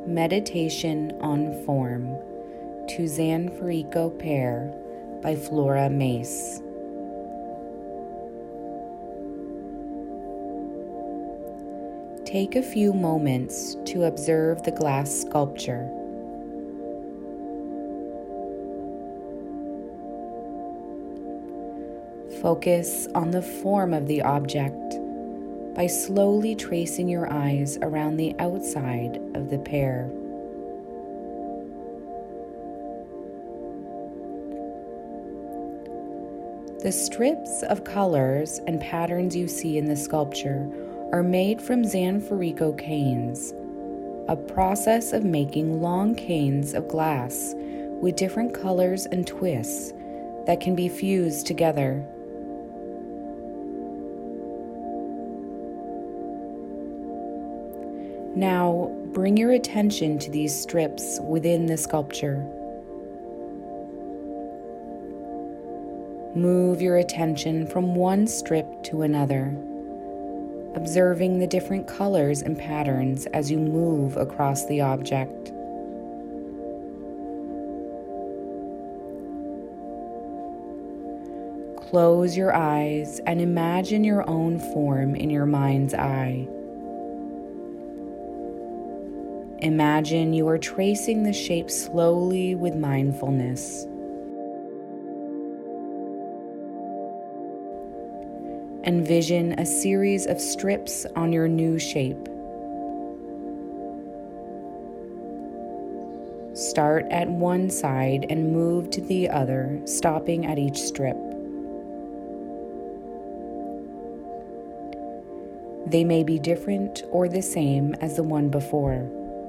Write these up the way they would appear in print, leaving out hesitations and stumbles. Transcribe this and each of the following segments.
Meditation on Form to Zanfarico Pear by Flora Mace. Take a few moments to observe the glass sculpture. Focus on the form of the object by slowly tracing your eyes around the outside of the pear. The strips of colors and patterns you see in the sculpture are made from Zanfarico canes, a process of making long canes of glass with different colors and twists that can be fused together. Now, bring your attention to these strips within the sculpture. Move your attention from one strip to another, observing the different colors and patterns as you move across the object. Close your eyes and imagine your own form in your mind's eye. Imagine you are tracing the shape slowly with mindfulness. Envision a series of strips on your new shape. Start at one side and move to the other, stopping at each strip. They may be different or the same as the one before.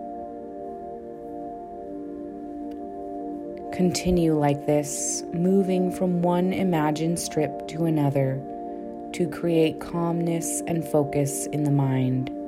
Continue like this, moving from one imagined strip to another to create calmness and focus in the mind.